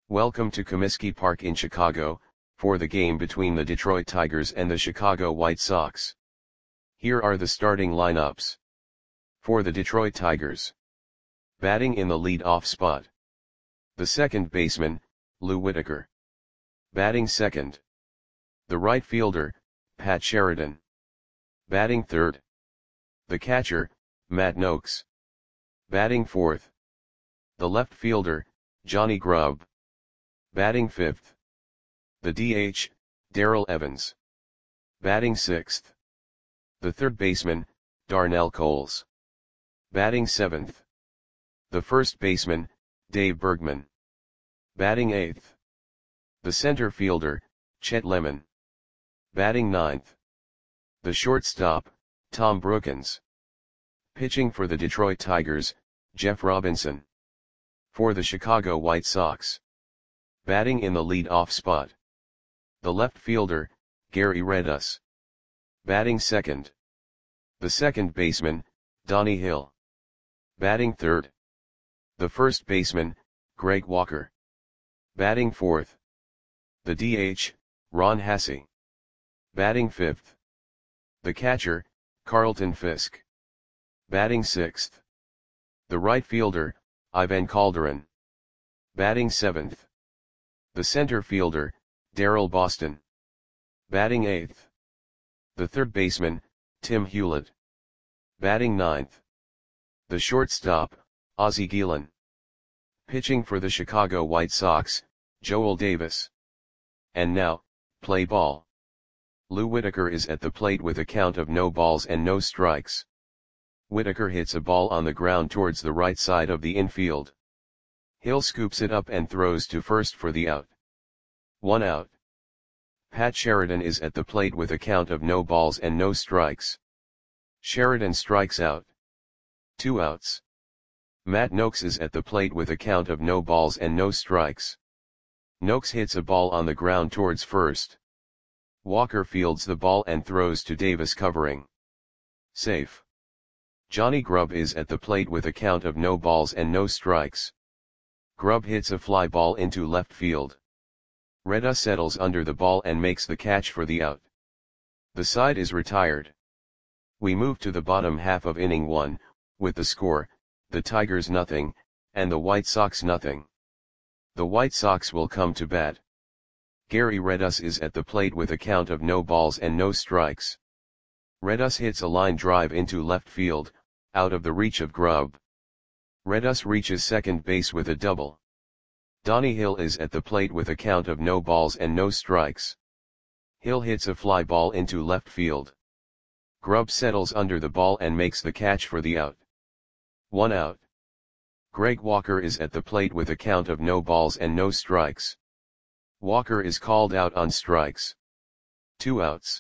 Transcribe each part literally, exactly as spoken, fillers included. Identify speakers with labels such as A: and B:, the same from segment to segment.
A: Welcome to Comiskey Park in Chicago, for the game between the Detroit Tigers and the Chicago White Sox. Here are the starting lineups. For the Detroit Tigers. Batting in the lead-off spot. The second baseman, Lou Whitaker. Batting second. The right fielder, Pat Sheridan. Batting third. The catcher, Matt Nokes. Batting fourth. The left fielder, Johnny Grubb. Batting fifth. The D H, Darrell Evans. Batting sixth. The third baseman, Darnell Coles. Batting seventh. The first baseman, Dave Bergman. Batting eighth. The center fielder, Chet Lemon. Batting ninth. The shortstop, Tom Brookens. Pitching for the Detroit Tigers, Jeff Robinson. For the Chicago White Sox. Batting in the lead-off spot. The left fielder, Gary Redus. Batting second. The second baseman, Donnie Hill. Batting third. The first baseman, Greg Walker. Batting fourth. The D H, Ron Hassey. Batting fifth. The catcher, Carlton Fisk. Batting sixth. The right fielder, Ivan Calderon. Batting seventh. The center fielder, Darrell Boston. Batting eighth. The third baseman, Tim Hewlett. Batting ninth. The shortstop, Ozzie Guillen. Pitching for the Chicago White Sox, Joel Davis. And now, play ball. Lou Whitaker is at the plate with a count of no balls and no strikes. Whitaker hits a ball on the ground towards the right side of the infield. Hill scoops it up and throws to first for the out. One out. Pat Sheridan is at the plate with a count of no balls and no strikes. Sheridan strikes out. Two outs. Matt Nokes is at the plate with a count of no balls and no strikes. Nokes hits a ball on the ground towards first. Walker fields the ball and throws to Davis covering. Safe. Johnny Grubb is at the plate with a count of no balls and no strikes. Grubb hits a fly ball into left field. Redus settles under the ball and makes the catch for the out. The side is retired. We move to the bottom half of inning one, with the score, the Tigers nothing, and the White Sox nothing. The White Sox will come to bat. Gary Redus is at the plate with a count of no balls and no strikes. Redus hits a line drive into left field, out of the reach of Grubb. Redus reaches second base with a double. Donnie Hill is at the plate with a count of no balls and no strikes. Hill hits a fly ball into left field. Grubb settles under the ball and makes the catch for the out. One out. Greg Walker is at the plate with a count of no balls and no strikes. Walker is called out on strikes. Two outs.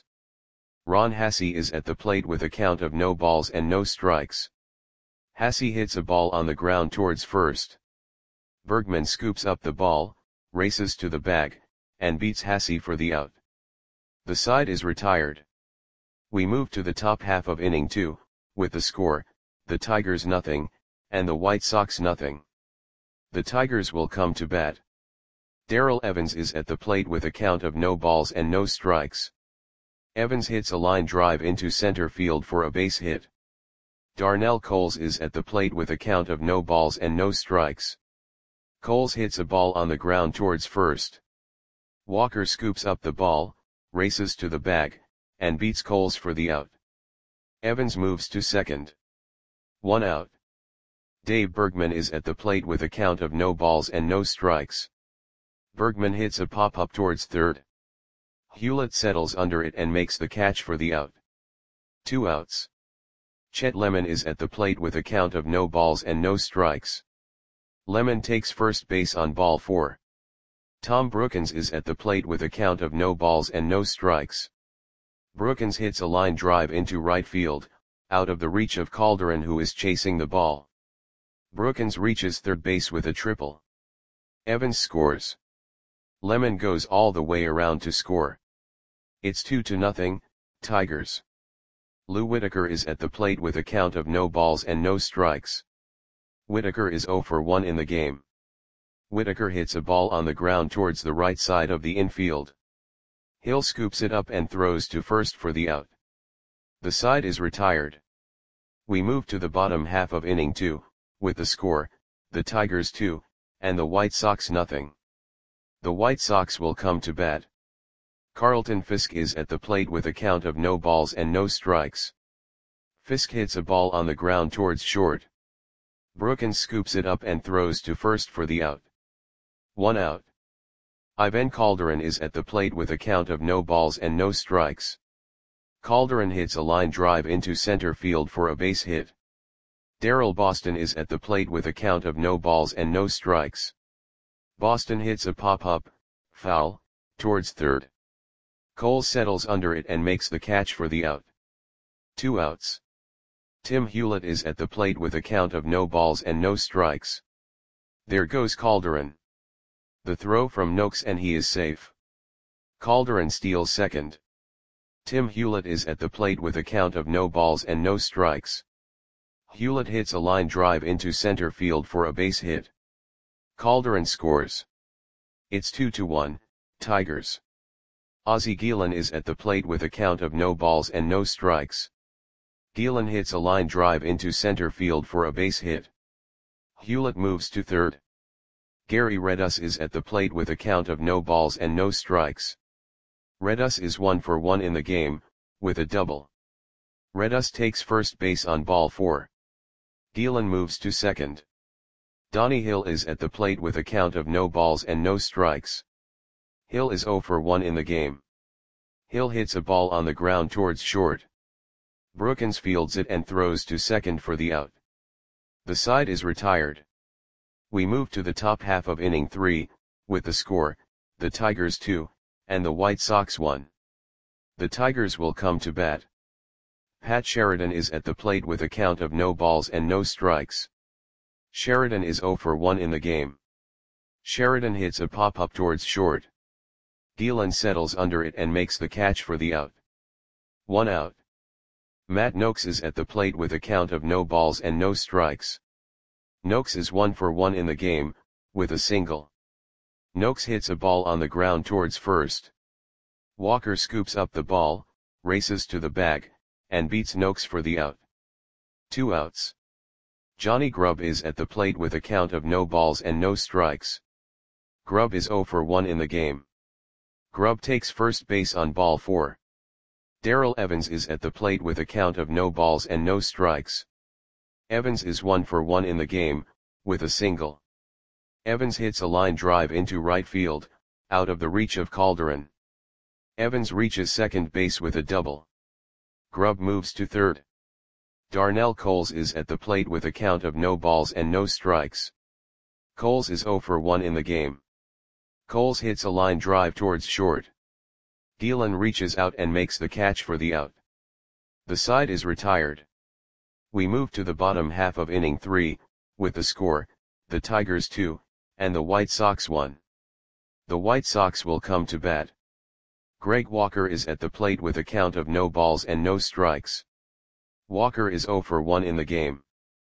A: Ron Hassey is at the plate with a count of no balls and no strikes. Hassey hits a ball on the ground towards first. Bergman scoops up the ball, races to the bag, and beats Hassey for the out. The side is retired. We move to the top half of inning two, with the score, the Tigers nothing, and the White Sox nothing. The Tigers will come to bat. Darrell Evans is at the plate with a count of no balls and no strikes. Evans hits a line drive into center field for a base hit. Darnell Coles is at the plate with a count of no balls and no strikes. Coles hits a ball on the ground towards first. Walker scoops up the ball, races to the bag, and beats Coles for the out. Evans moves to second. One out. Dave Bergman is at the plate with a count of no balls and no strikes. Bergman hits a pop-up towards third. Hewlett settles under it and makes the catch for the out. Two outs. Chet Lemon is at the plate with a count of no balls and no strikes. Lemon takes first base on ball four. Tom Brookens is at the plate with a count of no balls and no strikes. Brookens hits a line drive into right field, out of the reach of Calderon who is chasing the ball. Brookens reaches third base with a triple. Evans scores. Lemon goes all the way around to score. It's two to nothing, Tigers. Lou Whitaker is at the plate with a count of no balls and no strikes. Whitaker is zero for one in the game. Whitaker hits a ball on the ground towards the right side of the infield. Hill scoops it up and throws to first for the out. The side is retired. We move to the bottom half of inning two, with the score, the Tigers two, and the White Sox nothing. The White Sox will come to bat. Carlton Fisk is at the plate with a count of no balls and no strikes. Fisk hits a ball on the ground towards short. Brookins scoops it up and throws to first for the out. One out. Ivan Calderon is at the plate with a count of no balls and no strikes. Calderon hits a line drive into center field for a base hit. Darrell Boston is at the plate with a count of no balls and no strikes. Boston hits a pop-up, foul, towards third. Cole settles under it and makes the catch for the out. Two outs. Tim Hewlett is at the plate with a count of no balls and no strikes. There goes Calderon. The throw from Noakes and he is safe. Calderon steals second. Tim Hewlett is at the plate with a count of no balls and no strikes. Hewlett hits a line drive into center field for a base hit. Calderon scores. It's two to one, Tigers. Ozzie Guillen is at the plate with a count of no balls and no strikes. Guillen hits a line drive into center field for a base hit. Hewlett moves to third. Gary Redus is at the plate with a count of no balls and no strikes. Redus is one for one in the game, with a double. Redus takes first base on ball four. Guillen moves to second. Donnie Hill is at the plate with a count of no balls and no strikes. Hill is zero for one in the game. Hill hits a ball on the ground towards short. Brookins fields it and throws to second for the out. The side is retired. We move to the top half of inning three, with the score, the Tigers two, and the White Sox one. The Tigers will come to bat. Pat Sheridan is at the plate with a count of no balls and no strikes. Sheridan is zero for one in the game. Sheridan hits a pop-up towards short. Guillen settles under it and makes the catch for the out. One out. Matt Noakes is at the plate with a count of no balls and no strikes. Noakes is one for one in the game, with a single. Noakes hits a ball on the ground towards first. Walker scoops up the ball, races to the bag, and beats Noakes for the out. Two outs. Johnny Grubb is at the plate with a count of no balls and no strikes. Grubb is zero for one in the game. Grubb takes first base on ball four. Darrell Evans is at the plate with a count of no balls and no strikes. Evans is one for one in the game, with a single. Evans hits a line drive into right field, out of the reach of Calderon. Evans reaches second base with a double. Grubb moves to third. Darnell Coles is at the plate with a count of no balls and no strikes. Coles is zero for one in the game. Coles hits a line drive towards short. Guillen reaches out and makes the catch for the out. The side is retired. We move to the bottom half of inning three, with the score, the Tigers two, and the White Sox one. The White Sox will come to bat. Greg Walker is at the plate with a count of no balls and no strikes. Walker is zero for one in the game.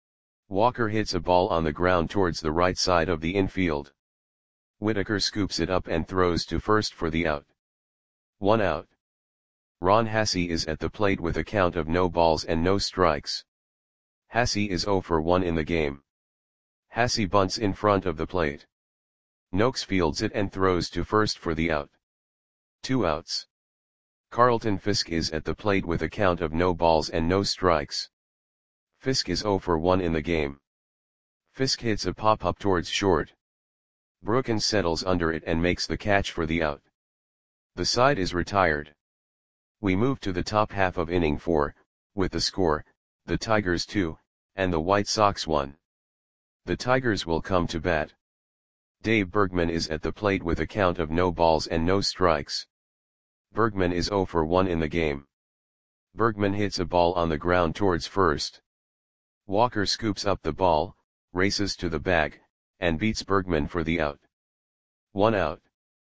A: Walker hits a ball on the ground towards the right side of the infield. Whitaker scoops it up and throws to first for the out. One out. Ron Hassey is at the plate with a count of no balls and no strikes. Hassey is zero for one in the game. Hassey bunts in front of the plate. Noakes fields it and throws to first for the out. Two outs. Carlton Fisk is at the plate with a count of no balls and no strikes. Fisk is zero for one in the game. Fisk hits a pop-up towards short. Brookins settles under it and makes the catch for the out. The side is retired. We move to the top half of inning four, with the score, the Tigers two, and the White Sox one. The Tigers will come to bat. Dave Bergman is at the plate with a count of no balls and no strikes. Bergman is zero for one in the game. Bergman hits a ball on the ground towards first. Walker scoops up the ball, races to the bag, and beats Bergman for the out. One out.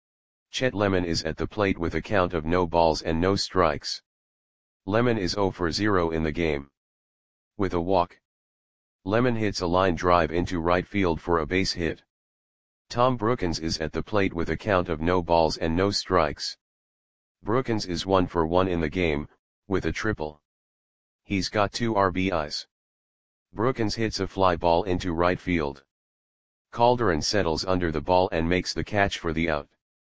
A: Chet Lemon is at the plate with a count of no balls and no strikes. Lemon is zero for zero in the game. With a walk. Lemon hits a line drive into right field for a base hit. Tom Brookens is at the plate with a count of no balls and no strikes. Brookens is one for one in the game, with a triple. He's got two R B Is. Brookens hits a fly ball into right field. Calderon settles under the ball and makes the catch for the out.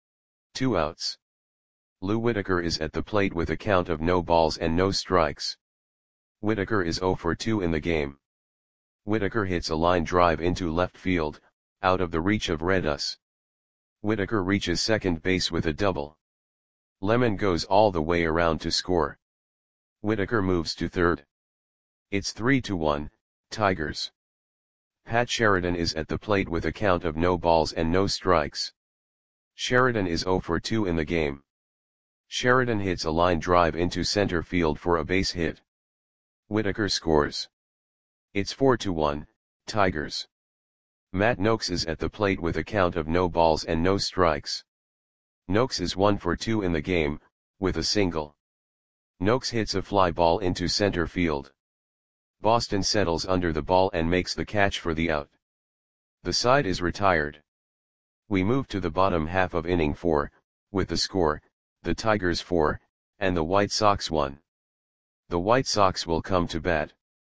A: Two outs. Lou Whitaker is at the plate with a count of no balls and no strikes. Whitaker is zero for two in the game. Whitaker hits a line drive into left field, out of the reach of Redus. Whitaker reaches second base with a double. Lemon goes all the way around to score. Whitaker moves to third. It's three to one, Tigers. Pat Sheridan is at the plate with a count of no balls and no strikes. Sheridan is zero for two in the game. Sheridan hits a line drive into center field for a base hit. Whitaker scores. It's four to one, Tigers. Matt Noakes is at the plate with a count of no balls and no strikes. Noakes is one for two in the game, with a single. Noakes hits a fly ball into center field. Boston settles under the ball and makes the catch for the out. The side is retired. We move to the bottom half of inning four, with the score, the Tigers four, and the White Sox one. The White Sox will come to bat.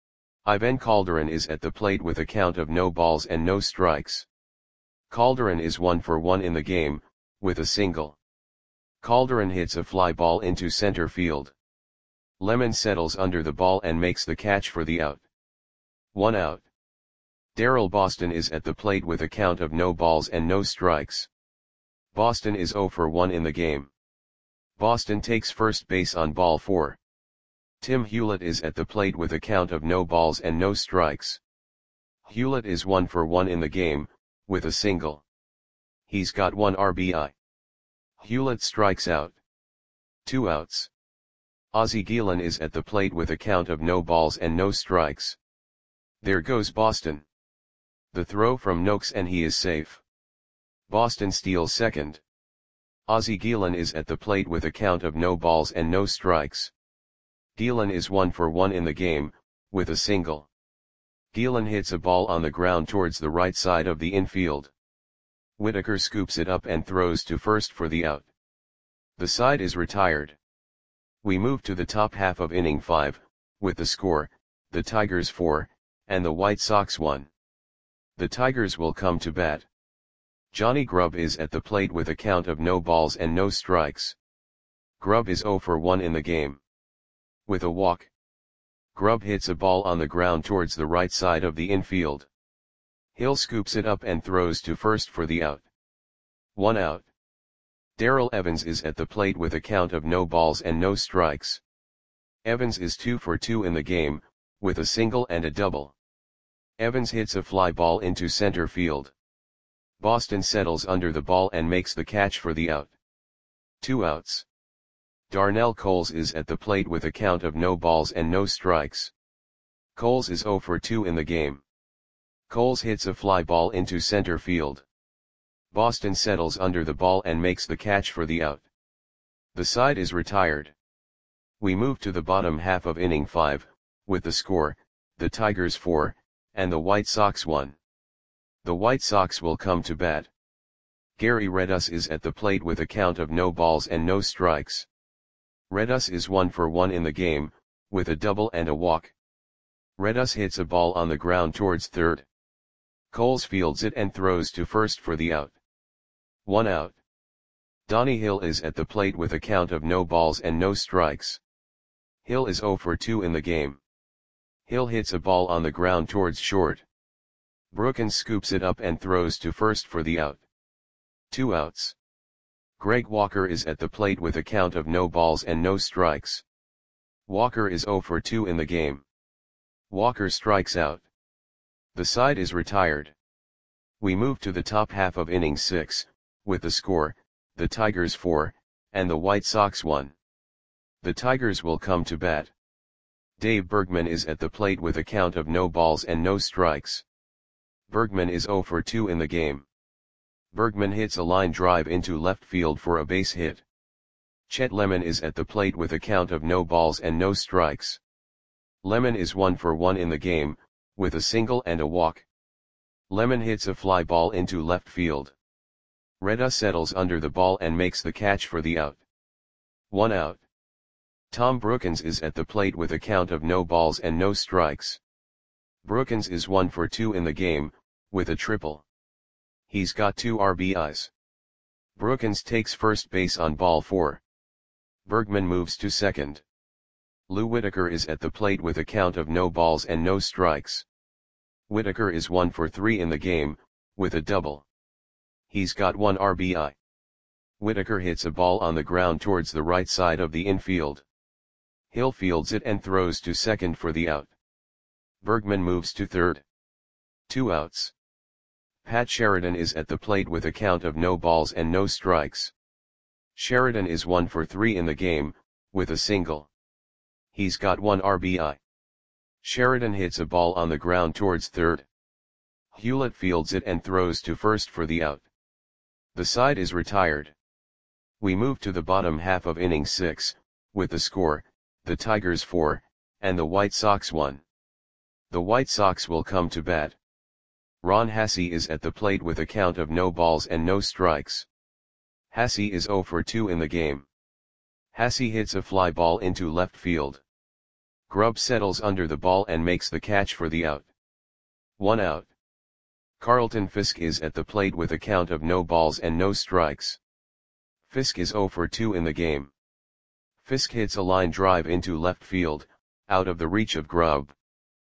A: Ivan Calderon is at the plate with a count of no balls and no strikes. Calderon is one for one in the game, with a single. Calderon hits a fly ball into center field. Lemon settles under the ball and makes the catch for the out. One out. Darrell Boston is at the plate with a count of no balls and no strikes. Boston is zero for one in the game. Boston takes first base on ball four. Tim Hewlett is at the plate with a count of no balls and no strikes. Hewlett is one for one in the game, with a single. He's got one R B I. Hewlett strikes out. Two outs. Ozzie Guillen is at the plate with a count of no balls and no strikes. There goes Boston. The throw from Noakes and he is safe. Boston steals second. Ozzie Guillen is at the plate with a count of no balls and no strikes. Guillen is one for one in the game, with a single. Guillen hits a ball on the ground towards the right side of the infield. Whitaker scoops it up and throws to first for the out. The side is retired. We move to the top half of inning five, with the score, the Tigers four, and the White Sox one. The Tigers will come to bat. Johnny Grubb is at the plate with a count of no balls and no strikes. Grubb is zero for one in the game. With a walk. Grubb hits a ball on the ground towards the right side of the infield. Hill scoops it up and throws to first for the out. One out. Darrell Evans is at the plate with a count of no balls and no strikes. Evans is two for two in the game, with a single and a double. Evans hits a fly ball into center field. Boston settles under the ball and makes the catch for the out. Two outs. Darnell Coles is at the plate with a count of no balls and no strikes. Coles is zero for two in the game. Coles hits a fly ball into center field. Boston settles under the ball and makes the catch for the out. The side is retired. We move to the bottom half of inning five, with the score, the Tigers four, and the White Sox one. The White Sox will come to bat. Gary Redus is at the plate with a count of no balls and no strikes. Redus is one for one in the game, with a double and a walk. Redus hits a ball on the ground towards third. Coles fields it and throws to first for the out. One out. Donnie Hill is at the plate with a count of no balls and no strikes. Hill is zero for two in the game. Hill hits a ball on the ground towards short. Brookens scoops it up and throws to first for the out. Two outs. Greg Walker is at the plate with a count of no balls and no strikes. Walker is zero for two in the game. Walker strikes out. The side is retired. We move to the top half of inning six, with the score, the Tigers four, and the White Sox one. The Tigers will come to bat. Dave Bergman is at the plate with a count of no balls and no strikes. Bergman is zero for two in the game. Bergman hits a line drive into left field for a base hit. Chet Lemon is at the plate with a count of no balls and no strikes. Lemon is one for one in the game, with a single and a walk. Lemon hits a fly ball into left field. Reda settles under the ball and makes the catch for the out. One out. Tom Brookens is at the plate with a count of no balls and no strikes. Brookens is one for two in the game, with a triple. He's got two R B Is. Brookens takes first base on ball four. Bergman moves to second. Lou Whitaker is at the plate with a count of no balls and no strikes. Whitaker is one for three in the game, with a double. He's got one R B I. Whitaker hits a ball on the ground towards the right side of the infield. Hill fields it and throws to second for the out. Bergman moves to third. Two outs. Pat Sheridan is at the plate with a count of no balls and no strikes. Sheridan is one for three in the game, with a single. He's got one R B I. Sheridan hits a ball on the ground towards third. Hewlett fields it and throws to first for the out. The side is retired. We move to the bottom half of inning six, with the score, the Tigers four, and the White Sox one. The White Sox will come to bat. Ron Hassey is at the plate with a count of no balls and no strikes. Hassey is zero for two in the game. Hassey hits a fly ball into left field. Grubb settles under the ball and makes the catch for the out. One out. Carlton Fisk is at the plate with a count of no balls and no strikes. Fisk is zero for two in the game. Fisk hits a line drive into left field, out of the reach of Grubb.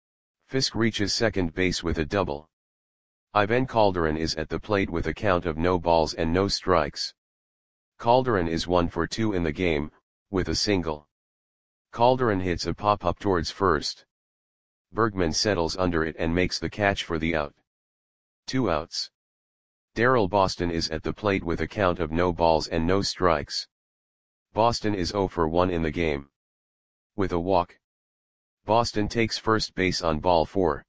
A: Fisk reaches second base with a double. Ivan Calderon is at the plate with a count of no balls and no strikes. Calderon is one for two in the game, with a single. Calderon hits a pop-up towards first. Bergman settles under it and makes the catch for the out. Two outs. Darrell Boston is at the plate with a count of no balls and no strikes. Boston is zero for one in the game. With a walk. Boston takes first base on ball four.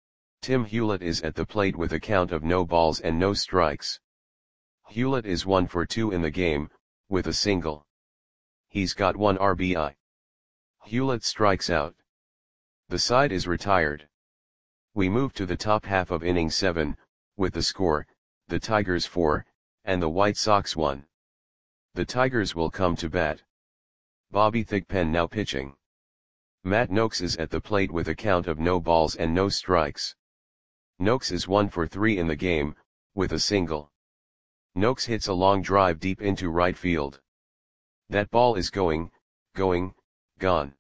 A: Tim Hewlett is at the plate with a count of no balls and no strikes. Hewlett is one for two in the game, with a single. He's got one R B I. Hewlett strikes out. The side is retired. We move to the top half of inning seven, with the score, the Tigers four, and the White Sox one. The Tigers will come to bat. Bobby Thigpen now pitching. Matt Noakes is at the plate with a count of no balls and no strikes. Noakes is one for three in the game, with a single. Noakes hits a long drive deep into right field. That ball is going, going, gone.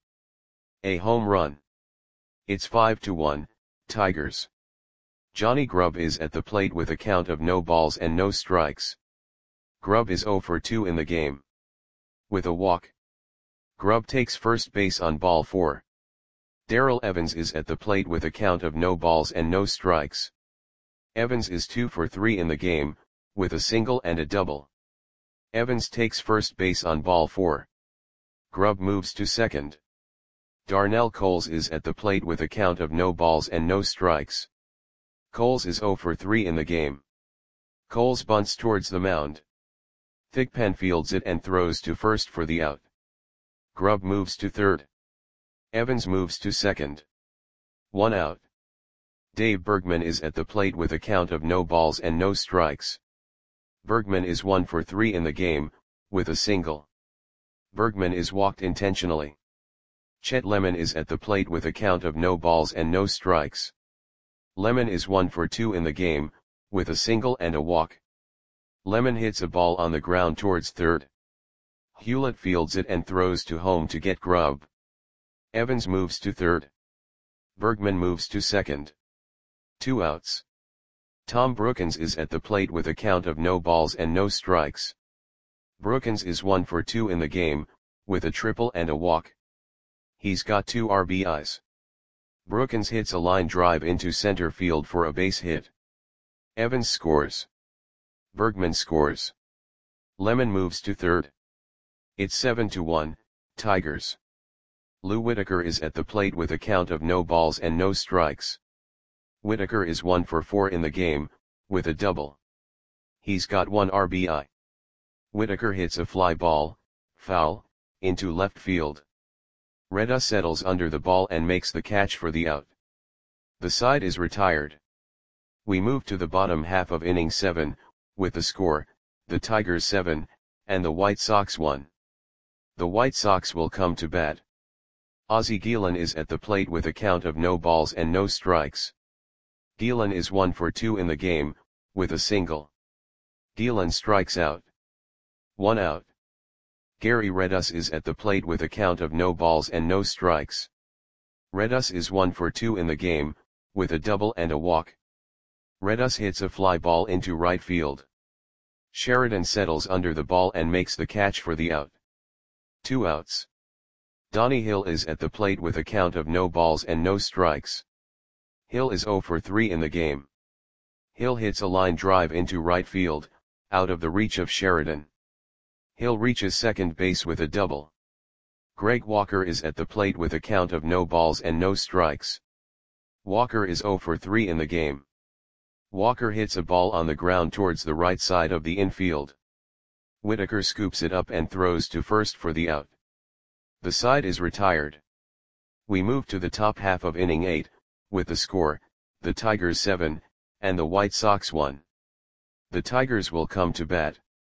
A: A home run. It's five to one, Tigers. Johnny Grubb is at the plate with a count of no balls and no strikes. Grubb is zero for two in the game. With a walk. Grubb takes first base on ball four. Darrell Evans is at the plate with a count of no balls and no strikes. Evans is two for three in the game, with a single and a double. Evans takes first base on ball four. Grubb moves to second. Darnell Coles is at the plate with a count of no balls and no strikes. Coles is zero for three in the game. Coles bunts towards the mound. Thigpen fields it and throws to first for the out. Grubb moves to third. Evans moves to second. One out. Dave Bergman is at the plate with a count of no balls and no strikes. Bergman is one for three in the game, with a single. Bergman is walked intentionally. Chet Lemon is at the plate with a count of no balls and no strikes. Lemon is one for two in the game, with a single and a walk. Lemon hits a ball on the ground towards third. Hewlett fields it and throws to home to get Grubb. Evans moves to third. Bergman moves to second. Two outs. Tom Brookens is at the plate with a count of no balls and no strikes. Brookens is one for two in the game, with a triple and a walk. He's got two R B Is. Brookens hits a line drive into center field for a base hit. Evans scores. Bergman scores. Lemon moves to third. It's seven to one, Tigers. Lou Whitaker is at the plate with a count of no balls and no strikes. Whitaker is one for four in the game, with a double. He's got one R B I. Whitaker hits a fly ball, foul, into left field. Reda settles under the ball and makes the catch for the out. The side is retired. We move to the bottom half of inning seven, with the score, the Tigers seven, and the White Sox one. The White Sox will come to bat. Ozzie Guillen is at the plate with a count of no balls and no strikes. Guillen is one for two in the game, with a single. Guillen strikes out. One out. Gary Redus is at the plate with a count of no balls and no strikes. Redus is one for two in the game, with a double and a walk. Redus hits a fly ball into right field. Sheridan settles under the ball and makes the catch for the out. Two outs. Donnie Hill is at the plate with a count of no balls and no strikes. Hill is zero for three in the game. Hill hits a line drive into right field, out of the reach of Sheridan. Hill reaches second base with a double. Greg Walker is at the plate with a count of no balls and no strikes. Walker is zero for three in the game. Walker hits a ball on the ground towards the right side of the infield. Whitaker scoops it up and throws to first for the out. The side is retired. We move to the top half of inning eight, with the score, the Tigers seven, and the White Sox one. The Tigers will come to bat.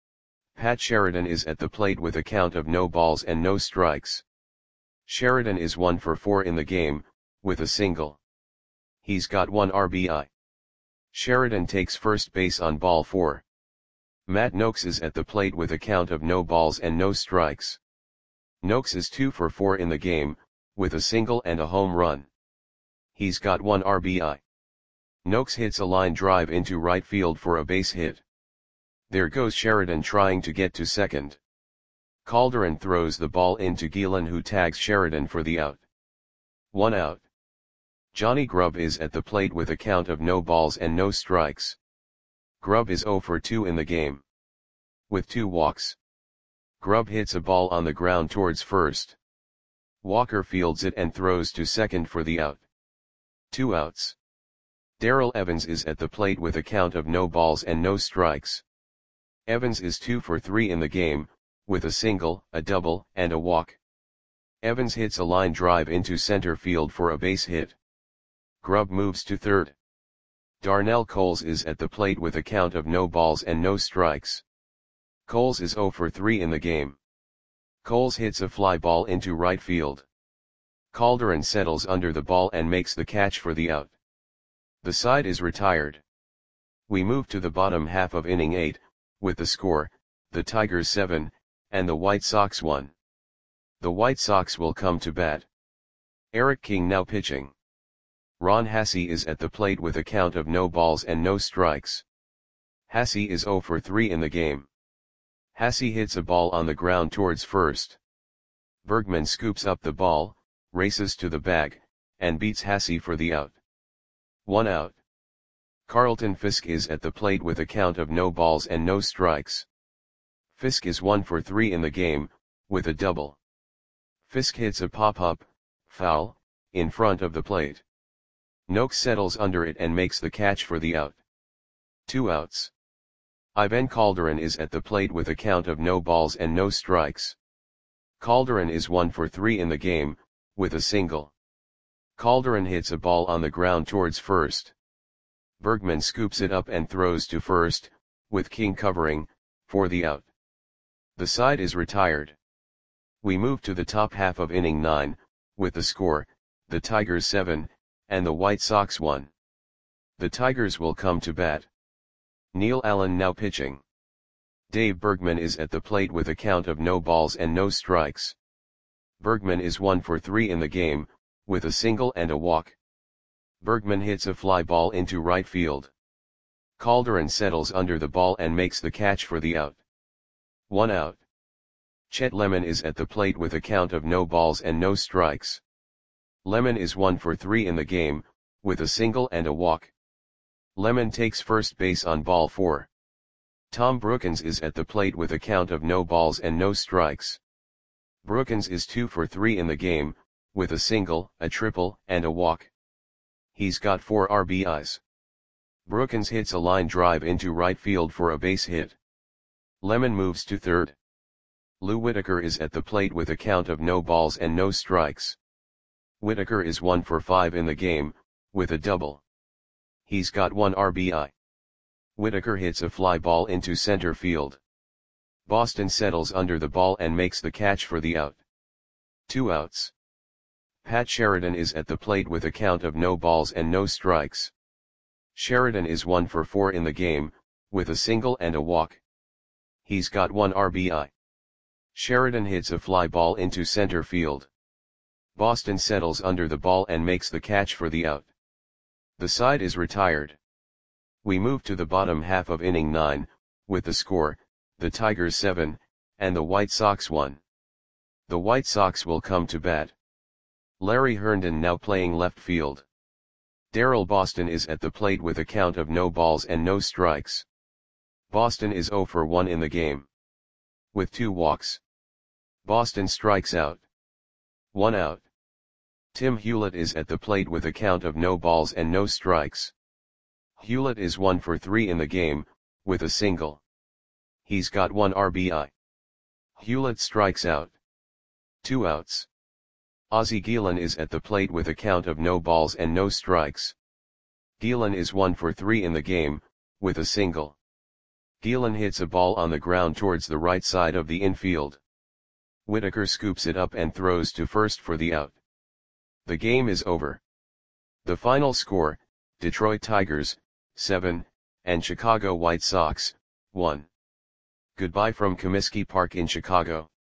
A: Pat Sheridan is at the plate with a count of no balls and no strikes. Sheridan is one for four in the game, with a single. He's got one R B I. Sheridan takes first base on ball four. Matt Noakes is at the plate with a count of no balls and no strikes. Noakes is two for four in the game, with a single and a home run. He's got one R B I. Noakes hits a line drive into right field for a base hit. There goes Sheridan trying to get to second. Calderon throws the ball into Guillen, who tags Sheridan for the out. One out. Johnny Grubb is at the plate with a count of no balls and no strikes. Grubb is zero for two in the game. With two walks. Grubb hits a ball on the ground towards first. Walker fields it and throws to second for the out. Two outs. Darrell Evans is at the plate with a count of no balls and no strikes. Evans is two for three in the game, with a single, a double, and a walk. Evans hits a line drive into center field for a base hit. Grubb moves to third. Darnell Coles is at the plate with a count of no balls and no strikes. Coles is zero for three in the game. Coles hits a fly ball into right field. Calderon settles under the ball and makes the catch for the out. The side is retired. We move to the bottom half of inning eight, with the score, the Tigers seven, and the White Sox one. The White Sox will come to bat. Eric King now pitching. Ron Hassey is at the plate with a count of no balls and no strikes. Hassey is zero for three in the game. Hassey hits a ball on the ground towards first. Bergman scoops up the ball, races to the bag, and beats Hassey for the out. One out. Carlton Fisk is at the plate with a count of no balls and no strikes. Fisk is one for three in the game, with a double. Fisk hits a pop-up, foul, in front of the plate. Noakes settles under it and makes the catch for the out. Two outs. Ivan Calderon is at the plate with a count of no balls and no strikes. Calderon is one for three in the game, with a single. Calderon hits a ball on the ground towards first. Bergman scoops it up and throws to first, with King covering, for the out. The side is retired. We move to the top half of inning nine, with the score, the Tigers seven, and the White Sox one. The Tigers will come to bat. Neil Allen now pitching. Dave Bergman is at the plate with a count of no balls and no strikes. Bergman is one for three in the game, with a single and a walk. Bergman hits a fly ball into right field. Calderon settles under the ball and makes the catch for the out. One out. Chet Lemon is at the plate with a count of no balls and no strikes. Lemon is one for three in the game, with a single and a walk. Lemon takes first base on ball four. Tom Brookins is at the plate with a count of no balls and no strikes. Brookins is two for three in the game, with a single, a triple, and a walk. He's got four R B Is. Brookins hits a line drive into right field for a base hit. Lemon moves to third. Lou Whitaker is at the plate with a count of no balls and no strikes. Whitaker is one for five in the game, with a double. He's got one R B I. Whitaker hits a fly ball into center field. Boston settles under the ball and makes the catch for the out. Two outs. Pat Sheridan is at the plate with a count of no balls and no strikes. Sheridan is one for four in the game, with a single and a walk. He's got one R B I. Sheridan hits a fly ball into center field. Boston settles under the ball and makes the catch for the out. The side is retired. We move to the bottom half of inning nine, with the score, the Tigers seven, and the White Sox one. The White Sox will come to bat. Larry Herndon now playing left field. Darrell Boston is at the plate with a count of no balls and no strikes. Boston is zero for one in the game. With two walks. Boston strikes out. One out. Tim Hewlett is at the plate with a count of no balls and no strikes. Hewlett is one for three in the game, with a single. He's got one R B I. Hewlett strikes out. Two outs. Ozzie Guillen is at the plate with a count of no balls and no strikes. Guillen is one for three in the game, with a single. Guillen hits a ball on the ground towards the right side of the infield. Whitaker scoops it up and throws to first for the out. The game is over. The final score, Detroit Tigers, seven, and Chicago White Sox, one. Goodbye from Comiskey Park in Chicago.